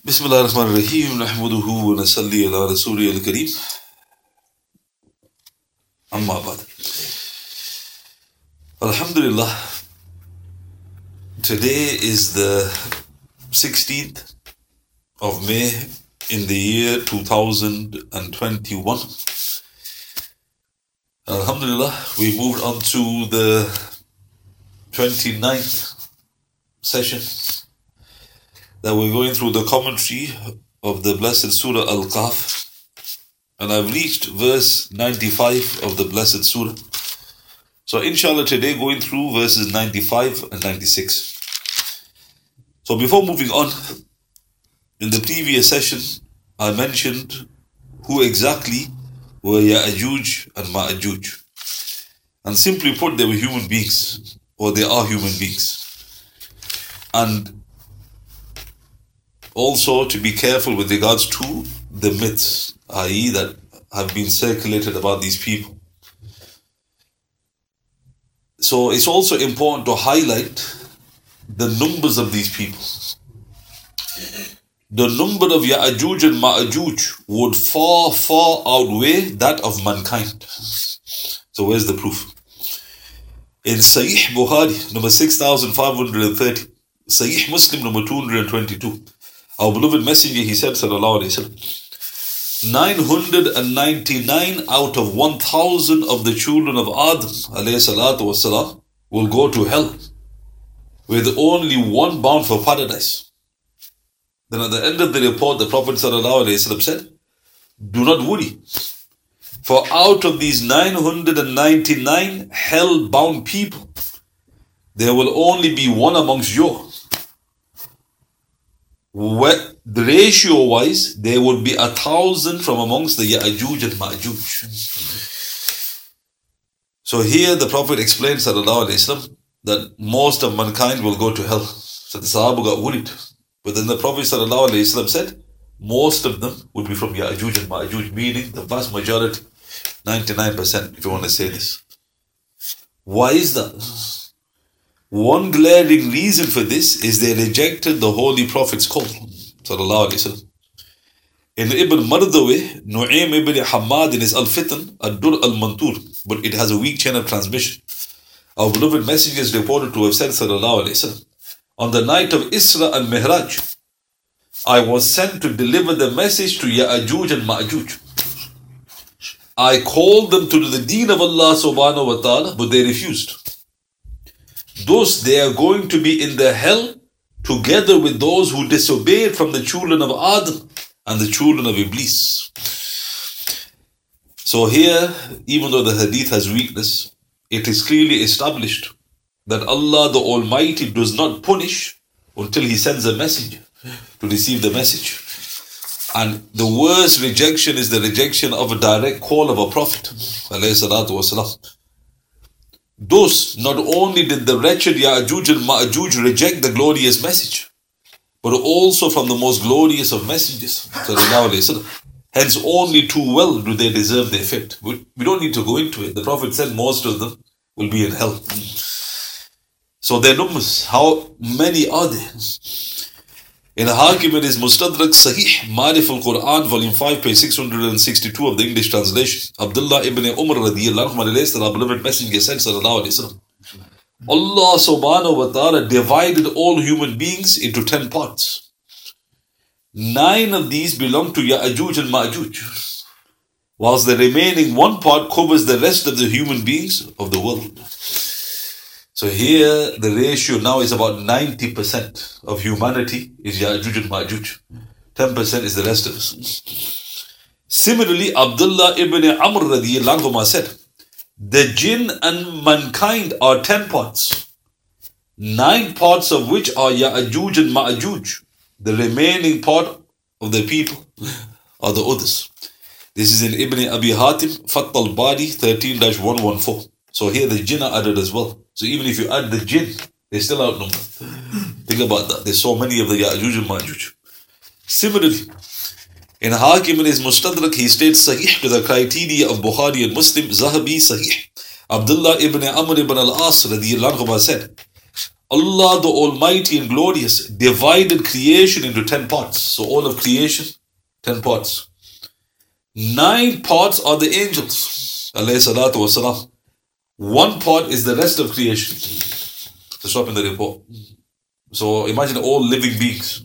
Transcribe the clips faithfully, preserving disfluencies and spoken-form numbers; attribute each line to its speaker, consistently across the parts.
Speaker 1: Bismillah ar-Rahman ar-Rahim. Nahmaduhu wa nasalli ala Rasuli al-Kareem. Amma ba'd. Alhamdulillah. Today is the sixteenth of May in the year two thousand twenty-one. Alhamdulillah, we moved on to the twenty-ninth session that we're going through the commentary of the blessed Surah Al-Kahf, and I've reached verse ninety-five of the blessed Surah. So inshallah today going through verses ninety-five and ninety-six. So before moving on, in the previous session I mentioned who exactly were Ya'juj and Ma'juj, and simply put, they were human beings, or they are human beings. And also to be careful with regards to the myths, that is that have been circulated about these people. So it's also important to highlight the numbers of these people. The number of Ya'juj and Ma'juj would far, far outweigh that of mankind. So where's the proof? In Sahih Bukhari, number six thousand five hundred thirty, Sahih Muslim, number two hundred twenty-two, our beloved messenger, he said, sallallahu alayhi wa sallam, nine hundred ninety-nine out of one thousand of the children of Adam, alayhi salatu wasalam, will go to hell, with only one bound for paradise. Then at the end of the report, the Prophet sallallahu alayhi wa sallam said, do not worry, for out of these nine hundred ninety-nine hell-bound people, there will only be one amongst you. Where the ratio wise, there would be a thousand from amongst the Ya'juj and Ma'juj. So here the Prophet explained, sallallahu alayhi wa sallam, that most of mankind will go to hell. So the Sahaba got worried. But then the Prophet sallallahu alayhi wa sallam said, most of them would be from Ya'juj and Ma'juj, meaning the vast majority, ninety-nine percent, if you want to say this. Why is that? One glaring reason for this is they rejected the Holy Prophet's call, sallallahu alayhi wa sallam. In Ibn Mardawi, Nu'aym ibn Hamad in his Al-Fitan, Ad-Dur al-Mantur, but it has a weak chain of transmission. Our beloved messenger is reported to have said, sallallahu alayhi wa sallam, on the night of Isra and Mihraj, I was sent to deliver the message to Ya'juj and Ma'juj. I called them to the deen of Allah subhanahu wa ta'ala, but they refused. Thus they are going to be in the hell together with those who disobeyed from the children of Adam and the children of Iblis. So here, even though the hadith has weakness, it is clearly established that Allah the Almighty does not punish until He sends a messenger to receive the message. And the worst rejection is the rejection of a direct call of a prophet, alayhi salatu wasalam. Thus, not only did the wretched Ya'juj and Ma'juj reject the glorious message, but also from the most glorious of messengers. Hence, only too well do they deserve their fate. We don't need to go into it. The Prophet said most of them will be in hell. So their numbers, how many are they? In Hakim it is Mustadrak Sahih Ma'rif al-Quran, volume five, page six hundred sixty-two of the English translation. Abdullah ibn Umar radiyallahu anhu, our beloved messenger said, sallallahu alayhi wa sallam, Allah subhanahu wa ta'ala divided all human beings into ten parts. Nine of these belong to Ya'juj and Ma'juj, whilst the remaining one part covers the rest of the human beings of the world. So here the ratio now is about ninety percent of humanity is Ya'juj and Ma'juj. ten percent is the rest of us. Similarly, Abdullah ibn Amr radiyallahu anhu said, the jinn and mankind are ten parts, nine parts of which are Ya'juj and Ma'juj. The remaining part of the people are the others. This is in Ibn Abi Hatim, Fath al-Bari thirteen dash one fourteen. So here the jinn are added as well. So even if you add the jinn, they're still outnumbered. Think about that. There's so many of the Ya'juj and Ma'juj. Similarly, in Hakim in his Mustadrak, he states Sahih to the criteria of Bukhari and Muslim, Zahabi Sahih. Abdullah ibn Amr ibn al-As radiyallahu anhu said, Allah the Almighty and Glorious divided creation into ten parts. So all of creation, ten parts. Nine parts are the angels, alayhi salatu wasalam. One part is the rest of creation. So stop in the report. So imagine all living beings.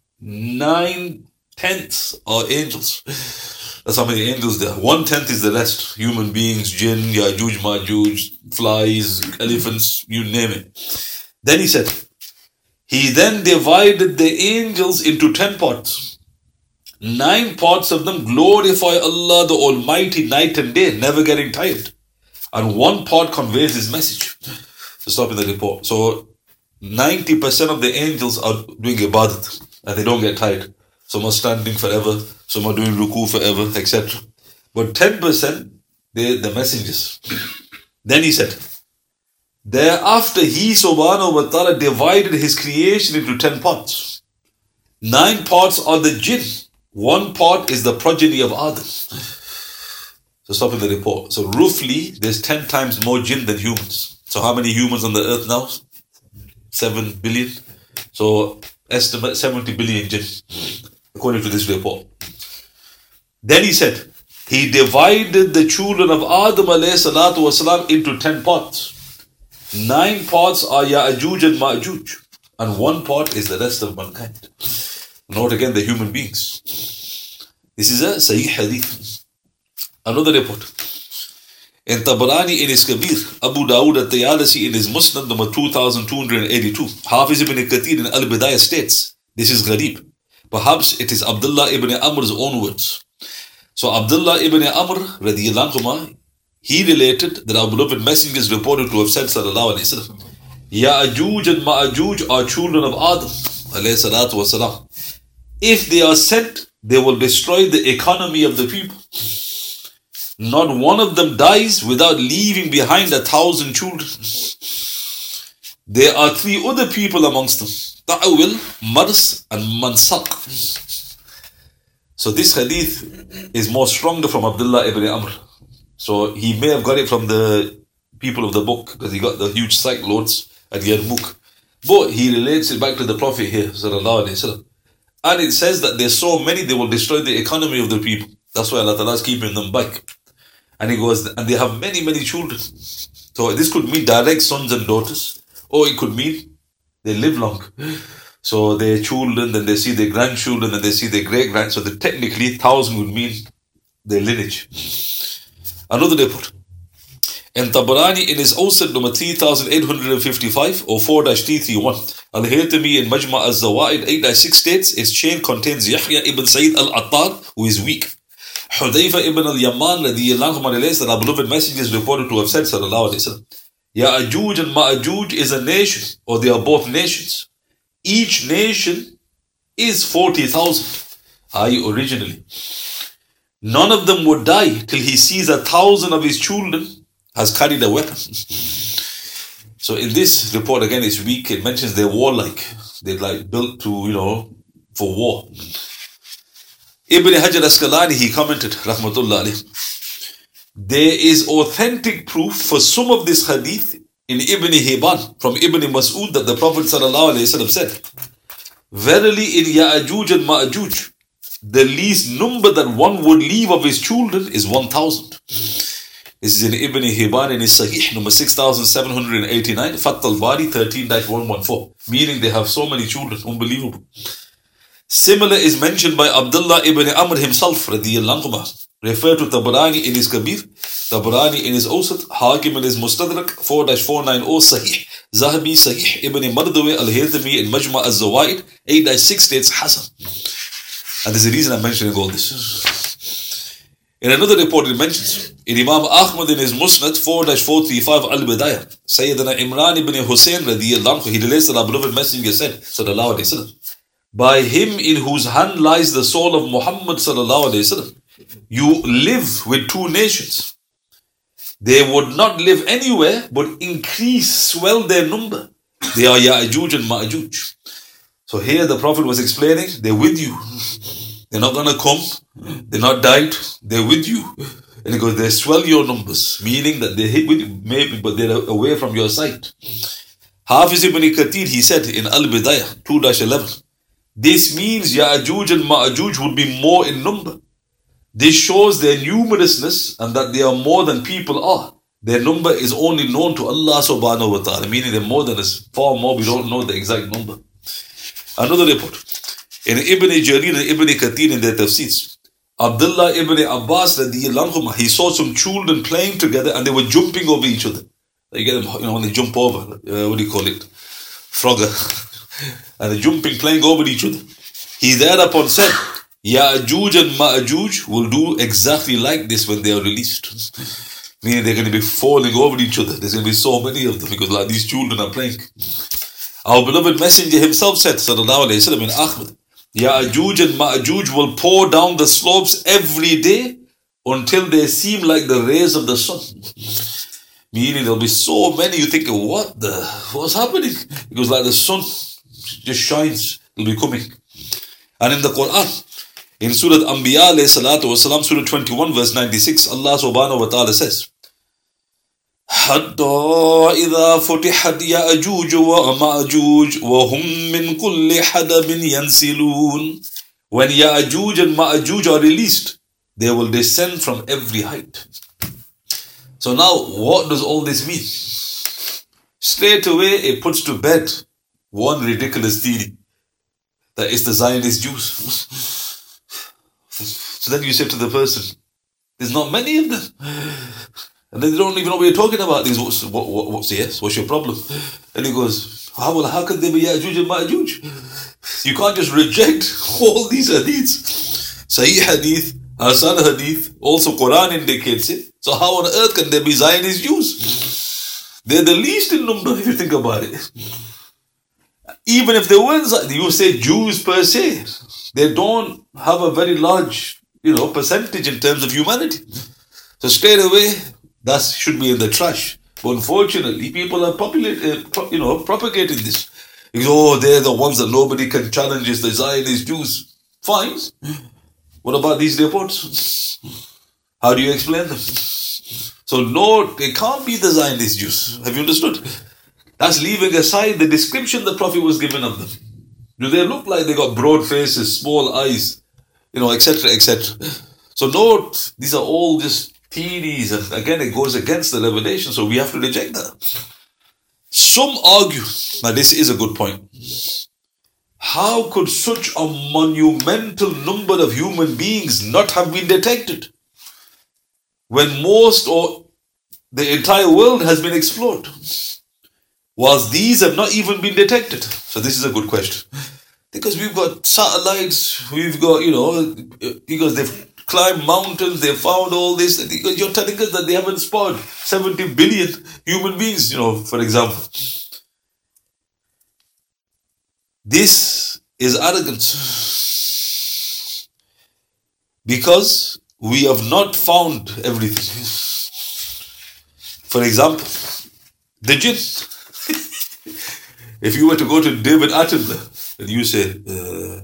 Speaker 1: Nine tenths are angels. That's how many angels there are. One tenth is the rest. Human beings, jinn, Yajuj, Majuj, flies, elephants, you name it. Then he said, he then divided the angels into ten parts. Nine parts of them glorify Allah the Almighty night and day, never getting tired. And one part conveys his message. So stop in the report. So ninety percent of the angels are doing ibadat and they don't get tired. Some are standing forever, some are doing ruku forever, et cetera. But ten percent, they're the messengers. Then he said, thereafter he subhanahu wa ta'ala divided his creation into ten parts. Nine parts are the jinn. One part is the progeny of Adam. So stop in the report. So roughly, there's ten times more jinn than humans. So how many humans on the earth now? Seven billion. So estimate seventy billion jinn, according to this report. Then he said, he divided the children of Adam alayhi salatu wasalam into ten parts. Nine parts are Ya'juj and Ma'juj, and one part is the rest of mankind. Note again the human beings. This is a Sahih Hadith. Another report. In Tabarani in his Kabir, Abu Dawud at-Tayalisi in his Musnad number two thousand two hundred eighty-two, Hafiz ibn Kathir in Al-Bidayah states, this is Gharib. Perhaps it is Abdullah ibn Amr's own words. So Abdullah ibn Amr, radiyallahu anhu, he related that our beloved messenger is reported to have said, sallallahu alayhi wa sallam, Ya'juj and Ma'juj are children of Adam, alayhi salatu wasalam. If they are sent, they will destroy the economy of the people. Not one of them dies without leaving behind a thousand children. There are three other people amongst them, Ta'awil, Mars and Mansaq. So this hadith is more stronger from Abdullah ibn Amr. So he may have got it from the people of the book, because he got the huge sack loads at Yarmouk. But he relates it back to the Prophet here, sallallahu alayhi wa sallam. And it says that there's so many, they will destroy the economy of the people. That's why Allah Ta'ala is keeping them back. And he goes, and they have many, many children. So this could mean direct sons and daughters, or it could mean they live long. So their children, then they see their grandchildren, then they see their great-grand. So the, technically, thousand would mean their lineage. Another report. In Tabarani in his Awsat number three thousand eight hundred fifty-five or four T thirty-one, Al-Haytami in Majma' al-Zawaid eight six states, its chain contains Yahya ibn Sayyid al-Attar, who is weak. Hudayfa ibn al-Yaman radiyallahu anhu relates that our beloved messenger is reported to have said, sallallahu alayhi wa sallam, Ya'juj and Ma'juj is a nation, or they are both nations. Each nation is forty thousand, that is originally. None of them would die till he sees a thousand of his children has carried a weapon. So in this report, again, it's weak. It mentions they're warlike. They're like built to, you know, for war. Ibn Hajar Asqalani, he commented, rahmatullah alayh, there is authentic proof for some of this hadith in Ibn Hibban from Ibn Mas'ud that the Prophet sallallahu alayhi wa sallam said, verily in Ya'juj and Ma'juj, the least number that one would leave of his children is one thousand. This is in Ibn Hibban in his Sahih number six thousand seven hundred eighty-nine, Fath al-Bari thirteen one fourteen, meaning they have so many children, unbelievable. Similar is mentioned by Abdullah ibn Amr himself, radiyallahu anhu, referred to Tabarani in his Kabir, Tabarani in his Awsat, Hakim in his Mustadrak four four ninety Sahih, Zahabi Sahih, Ibn Mardawi al-Haytami in Majma' al-Zawaid eight six states Hasan. And there's a reason I'm mentioning all this. In another report it mentions, in Imam Ahmad in his Musnad four four thirty-five Al-Bidayah, Sayyidina Imran ibn Hussein radiyallahu anhu, he relates that our beloved messenger said, sallallahu alayhi wa sallam, by him in whose hand lies the soul of Muhammad sallallahu alayhi wa sallam, you live with two nations. They would not live anywhere but increase, swell their number. They are Ya'juj and Ma'juj. So here the Prophet was explaining, they're with you. They're not going to come. They're not died. They're with you. And he goes, they swell your numbers, meaning that they hit with you, maybe, but they're away from your sight. Hafiz ibn Kathir, he said in Al-Bidayah two eleven, this means Ya'juj and Ma'juj would be more in number. This shows their numerousness and that they are more than people are. Their number is only known to Allah subhanahu wa ta'ala, meaning they're more than us, far more, we don't know the exact number. Another report, in Ibn Jarir and Ibn Kathir in their tafsirs, Abdullah ibn Abbas, he saw some children playing together and they were jumping over each other. You get them, you know, when they jump over, uh, what do you call it? Frogger. And they're jumping, playing over each other. He thereupon said, Ya'juj and Ma'juj will do exactly like this when they are released. Meaning they're going to be falling over each other. There's going to be so many of them because like these children are playing. Our beloved Messenger himself said, sallallahu alayhi wa sallam, in Ahmad, Ya'juj and Ma'juj will pour down the slopes every day until they seem like the rays of the sun. Meaning there'll be so many, you think, what the, what's happening? Because like the sun just shines, it'll be coming. And in the Quran, in Surah Anbiya alayhi salatu wasalam, Surah twenty-one verse ninety-six, Allah subhanahu wa ta'ala says, حَتَّى إِذَا فُتِحَتْ يَأْجُوجُ وَمَأْجُوجُ وَهُمْ مِنْ كُلِّ حَدَبٍ يَنْسِلُونَ. When Ya'juj and Ma'juj are released, they will descend from every height. So now, what does all this mean? Straight away, it puts to bed one ridiculous theory, that it's the Zionist Jews. So then you say to the person, there's not many of them. And then they don't even know what you're talking about. These, what's, what, what, what's yes? What's your problem? And he goes, how, well, how can they be Ya'juj and Ma'juj? You can't just reject all these hadiths. Sahih hadith, Hasan hadith, also Quran indicates it. So how on earth can there be Zionist Jews? They're the least in number if you think about it. Even if they weren't, you say Jews per se, they don't have a very large, you know, percentage in terms of humanity. So straight away, that should be in the trash. But unfortunately, people are populate, uh, you know, propagating this. Because, oh, they're the ones that nobody can challenge, is the Zionist Jews. Fine. What about these reports? How do you explain them? So no, they can't be the Zionist Jews. Have you understood? That's leaving aside the description the Prophet was given of them. Do they look like they got broad faces, small eyes, you know, et cetera, et cetera? So note, these are all just theories, and again, it goes against the revelation, so we have to reject that. Some argue, now this is a good point, how could such a monumental number of human beings not have been detected when most or the entire world has been explored, whilst these have not even been detected? So this is a good question. Because we've got satellites, we've got, you know, because they've climbed mountains, they've found all this, because you're telling us that they haven't spawned seventy billion human beings, you know, for example. This is arrogance. Because we have not found everything. For example, the jinn. If you were to go to David Attenborough and you say, uh,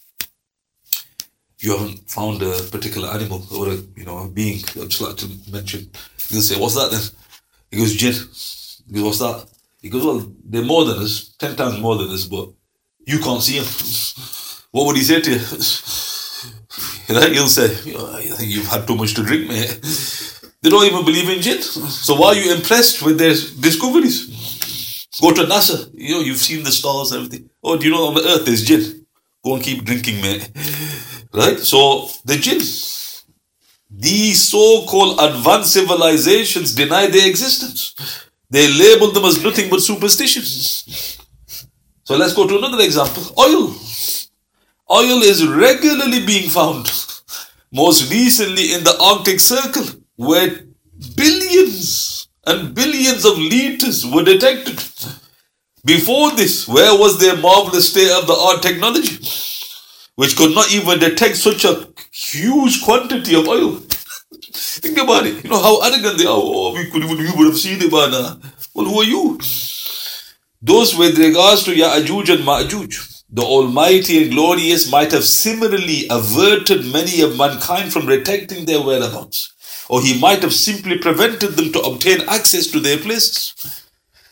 Speaker 1: you haven't found a particular animal or a, you know, a being, I'd just like to mention, he'll say, what's that then? He goes, jinn. He goes, what's that? He goes, well, they're more than us, ten times more than us, but you can't see them. What would he say to you? Right? He'll say, I think you've had too much to drink, mate. They don't even believe in jinn. So why are you impressed with their discoveries? Go to NASA, you know, you've seen the stars and everything. Oh, do you know on the earth there's jinn? Go and keep drinking, mate. Right? So, the jinn, these so-called advanced civilizations deny their existence. They label them as nothing but superstitions. So let's go to another example. Oil. Oil is regularly being found. Most recently in the Arctic Circle, where billions and billions of liters were detected. Before this, where was their marvelous state-of-the-art technology, which could not even detect such a huge quantity of oil? Think about it. You know how arrogant they are. Oh, we could even, we would have seen it by now. Well, who are you? Those with regards to Ya'juj and Ma'juj, the Almighty and Glorious might have similarly averted many of mankind from detecting their whereabouts, or He might have simply prevented them to obtain access to their places.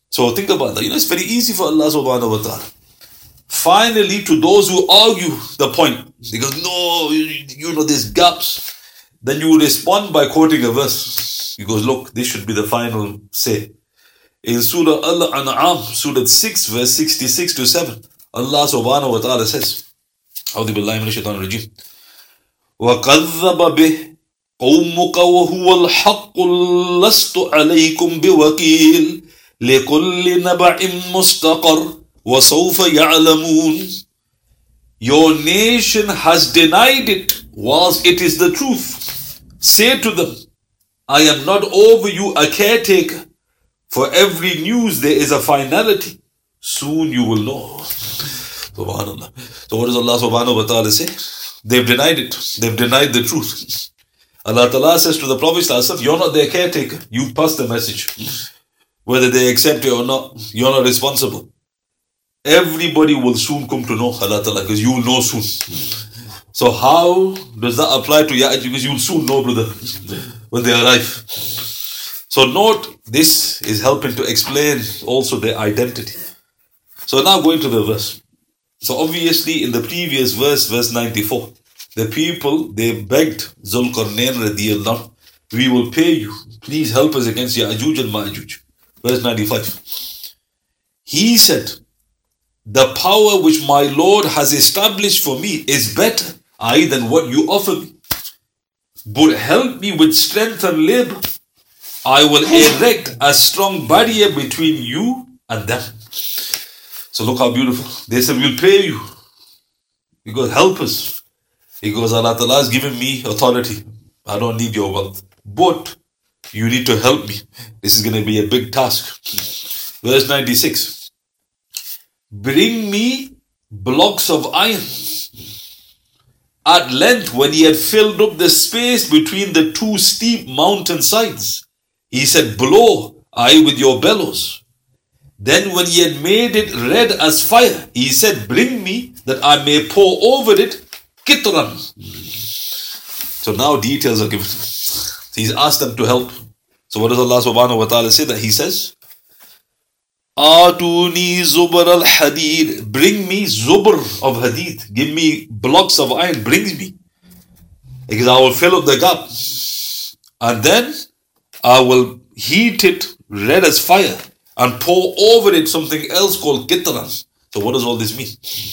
Speaker 1: So think about that. You know, it's very easy for Allah subhanahu wa ta'ala. Finally, to those who argue the point, because no, you, you know, there's gaps, then you respond by quoting a verse. He goes, look, this should be the final say. In Surah Al-An'am, Surah six, verse sixty-six to seven, Allah subhanahu wa ta'ala says, أعوذ بالله من الشيطان الرجيم وَكَذَّبَ بِهِ قَوْمُكَ وَهُوَ الْحَقُّ لَسْتُ عَلَيْكُمْ بِوَكِيلٍ لِكُلِّ نَبَعٍ مُسْتَقَرٍ وَسَوْفَ يَعْلَمُونَ. Your nation has denied it whilst it is the truth. Say to them, I am not over you a caretaker. For every news there is a finality. Soon you will know. Subhanallah. So what does Allah subhanahu wa ta'ala say? They've denied it. They've denied the truth. Allah ta'ala says to the Prophet, you're not their caretaker. You pass the message. Whether they accept it or not, you're not responsible. Everybody will soon come to know Allah ta'ala, because you will know soon. So how does that apply to Ya'juj? Because you will soon know, brother, when they arrive. So note, this is helping to explain also their identity. So now going to the verse. So obviously in the previous verse, verse ninety-four, the people, they begged Zulqarnain radiyallahu, we will pay you. Please help us against Ya'juj and Ma'juj. Verse ninety-five. He said, the power which my Lord has established for me is better, I, than what you offer me. But help me with strength and labor. I will erect a strong barrier between you and them. So look how beautiful. They said, we'll pay you. He goes, help us. He goes, Allah Ta'ala has given me authority. I don't need your wealth. But you need to help me. This is going to be a big task. Verse ninety-six. Bring me blocks of iron. At length, when he had filled up the space between the two steep mountain sides, he said, blow, I, with your bellows. Then when he had made it red as fire, he said, bring me that I may pour over it kitran. So now details are given. So he's asked them to help. So what does Allah subhanahu wa ta'ala say that he says? Atuni zubar al-hadid. Bring me zubar of hadid. Give me blocks of iron. Bring me. Because I will fill up the gap. And then I will heat it red as fire and pour over it something else called kitran. So what does all this mean?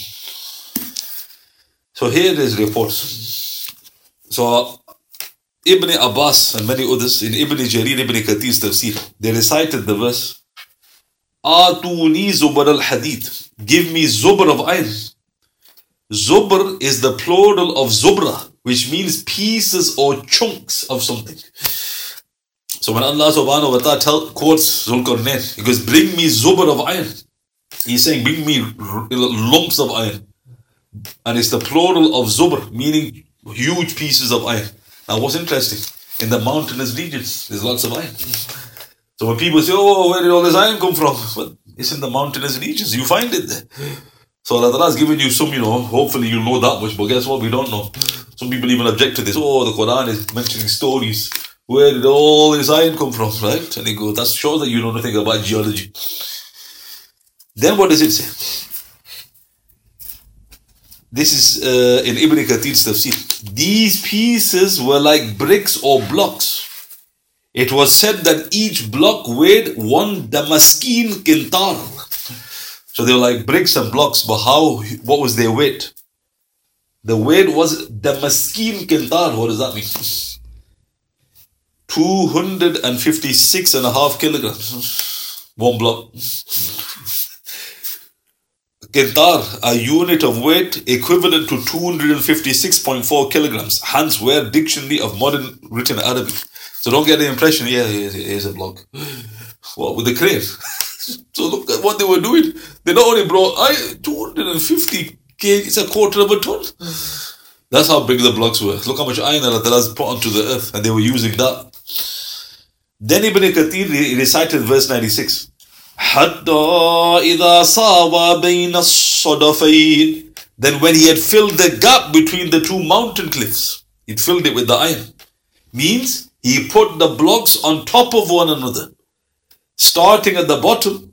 Speaker 1: So here is reports. So Ibn Abbas and many others in Ibn Jarir, Ibn Kathir's tafsir, they recited the verse, Atuni zubar al-hadid. Give me zubar of iron. Zubar is the plural of zubra, which means pieces or chunks of something. So when Allah subhanahu wa ta'ala quotes Zulqarnain, he goes, bring me zubar of iron. He's saying, bring me lumps of iron. And it's the plural of zubr, meaning huge pieces of iron. Now what's interesting, in the mountainous regions, there's lots of iron. So when people say, oh, where did all this iron come from? Well, it's in the mountainous regions. You find it there. So Allah has given you some, you know, hopefully you know that much. But guess what? We don't know. Some people even object to this. Oh, the Quran is mentioning stories. Where did all this iron come from? Right? And they go, that shows that you know nothing about geology. Then what does it say? This is uh, in Ibn Kathir's tafsir. These pieces were like bricks or blocks. It was said that each block weighed one Damascene kintar. So they were like bricks and blocks, but how, what was their weight? The weight was Damascene kintar. What does that mean? two hundred fifty-six and a half kilograms. One block. Kintar, a unit of weight equivalent to two hundred fifty-six point four kilograms. Hans Ware Dictionary of Modern Written Arabic. So don't get the impression, yeah, here's a block. What, with the crane? So look at what they were doing. They not only brought I, two hundred fifty kilograms, it's a quarter of a ton. That's how big the blocks were. Look how much iron Allah has put onto the earth, and they were using that. Then Ibn Kathir recited verse ninety-six. حَتَّى إِذَا صَاوَى بَيْنَ الصَّدَفَيْنِ. Then when he had filled the gap between the two mountain cliffs, he filled it with the iron. Means he put the blocks on top of one another, starting at the bottom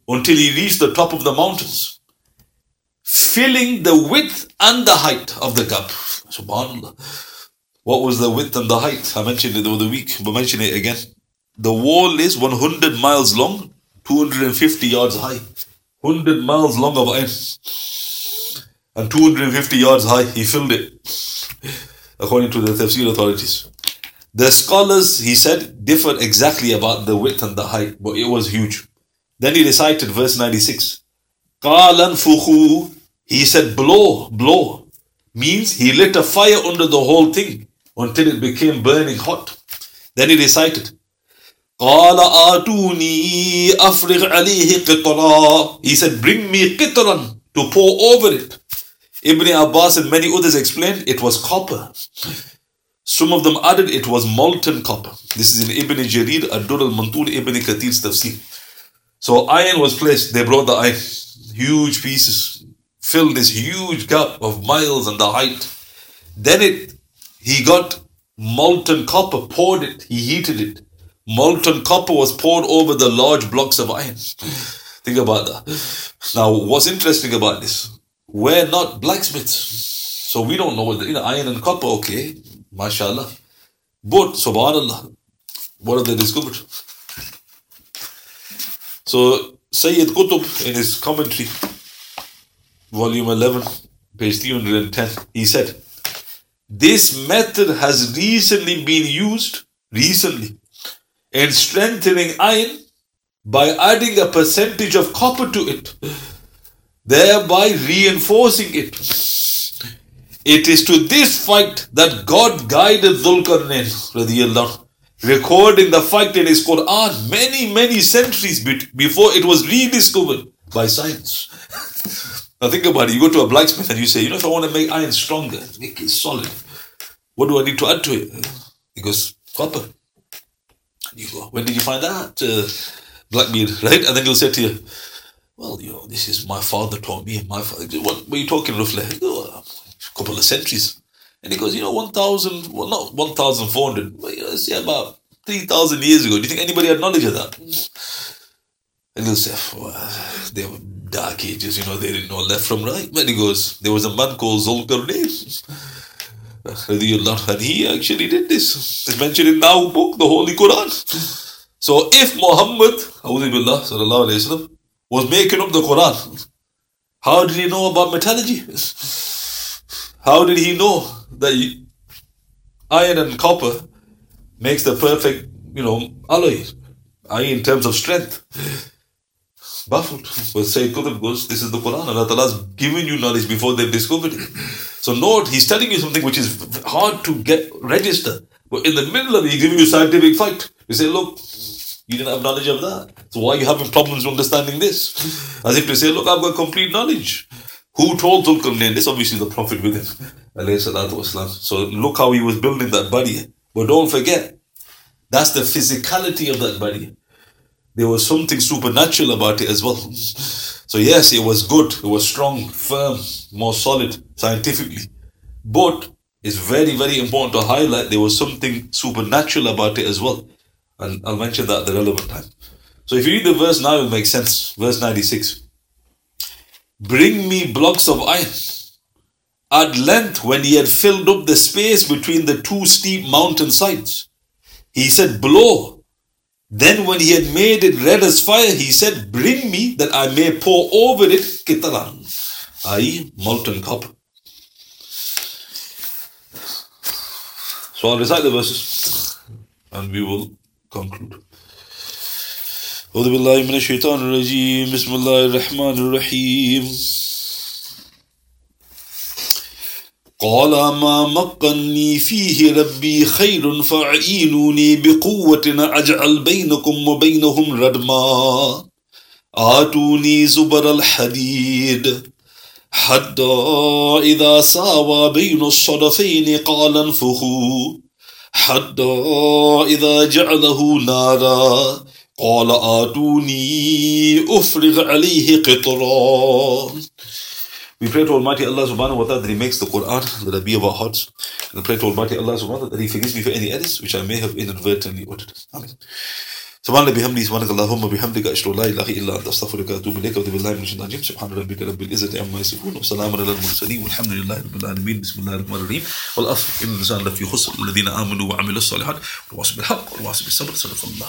Speaker 1: until he reached the top of the mountains, filling the width and the height of the gap. Subhanallah. What was the width and the height? I mentioned it the other week, but mention it again. The wall is one hundred miles long, two hundred fifty yards high. one hundred miles long of iron. And two hundred fifty yards high. He filled it, according to the tafsir authorities. The scholars, he said, differed exactly about the width and the height, but it was huge. Then he recited verse ninety-six. Qalan fuhu. He said, blow, blow. Means he lit a fire under the whole thing until it became burning hot. Then he recited, Qala atuni afrigh alayhi qitra. He said, bring me qitran to pour over it. Ibn Abbas and many others explained it was copper. Some of them added it was molten copper. This is in Ibn Jarir, Ad-Dur al-Mantur, Ibn Kathir's tafsir. So iron was placed. They brought the iron, huge pieces, filled this huge gap of miles and the height. Then it, he got molten copper, poured it, he heated it. Molten copper was poured over the large blocks of iron. Think about that. Now, what's interesting about this? We're not blacksmiths, so we don't know what the, you know, iron and copper. Okay, mashallah. But subhanallah, what have they discovered? So Sayyid Qutb in his commentary, volume eleven, page three hundred ten, he said, this method has recently been used, recently, in strengthening iron by adding a percentage of copper to it, thereby reinforcing it. It is to this fact that God guided Dhul-Qarnayn, radiyallahu, recording the fact in his Quran many, many centuries before it was rediscovered by science. Now think about it. You go to a blacksmith and you say, you know, if I want to make iron stronger, make it solid, what do I need to add to it? He goes, copper. And you go, when did you find that? Uh, Blackbeard, right? And then he'll say to you, well, you know, this is my father taught me. My father. What were you talking roughly? I go, a couple of centuries. And he goes, you know, one thousand, well, not one thousand four hundred, but you know, it's yeah, about three thousand years ago. Do you think anybody had knowledge of that? And he'll say, well, they were dark ages, you know, they didn't know left from right. But he goes, there was a man called Dhul-Qarnayn, and he actually did this. It's mentioned in our book, the Holy Quran. So if Muhammad, sallallahu alayhi wa sallam, was making up the Quran, how did he know about metallurgy? How did he know that iron and copper makes the perfect, you know, alloy, that is in terms of strength? Baffled. But Sayyid Qutb goes, this is the Quran. Allah Ta'ala has given you knowledge before they've discovered it. So note, he's telling you something which is hard to get registered. But in the middle of it, he's giving you scientific fact. You say, look, you didn't have knowledge of that. So why are you having problems understanding this? As if to say, look, I've got complete knowledge. Who told Dhul-Qarnayn this? Obviously the Prophet with him. So look how he was building that barrier. But don't forget, that's the physicality of that barrier. There was something supernatural about it as well. So yes, it was good, it was strong, firm, more solid, scientifically. But it's very, very important to highlight there was something supernatural about it as well. And I'll mention that at the relevant time. So if you read the verse now, it will make sense. Verse ninety-six. Bring me blocks of iron. At length, when he had filled up the space between the two steep mountain sides, he said, blow. Then when he had made it red as fire, he said, bring me that I may pour over it kitaran, that is molten copper. So I'll recite the verses and we will conclude. أعوذ بالله من الشيطان الرجيم بسم الله الرحمن الرحيم قال ما مكنني فيه ربي خير فأعينوني بقوة أجعل بينكم وبينهم ردما آتوني زبر الحديد حتى إذا ساوى بين الصدفين قال انفخوا حتى إذا جعله نارا قال آتوني أفرغ عليه قطرا. We pray to Almighty Allah subhanahu wa ta'ala that He makes the Quran that I be of our hearts. And I pray to Almighty Allah subhanahu wa ta'ala that He forgives me for any errors which I may have inadvertently uttered. Amen. سبحان الله بحمده سبحانك اللهم بحمدك أشهد أن لا إله إلا أنت أستغفرك وأتوب إليك وأتوب بالله من الشيطان الرجيم سبحان ربك رب العزة عما يصفون وسلام على المرسلين والحمد لله رب العالمين بسم الله الرحمن الرحيم والعصر إن الإنسان لفي خسر الذين آمنوا وعملوا الصالحات والتواصوا بالحق والتواصوا بالصبر صدق الله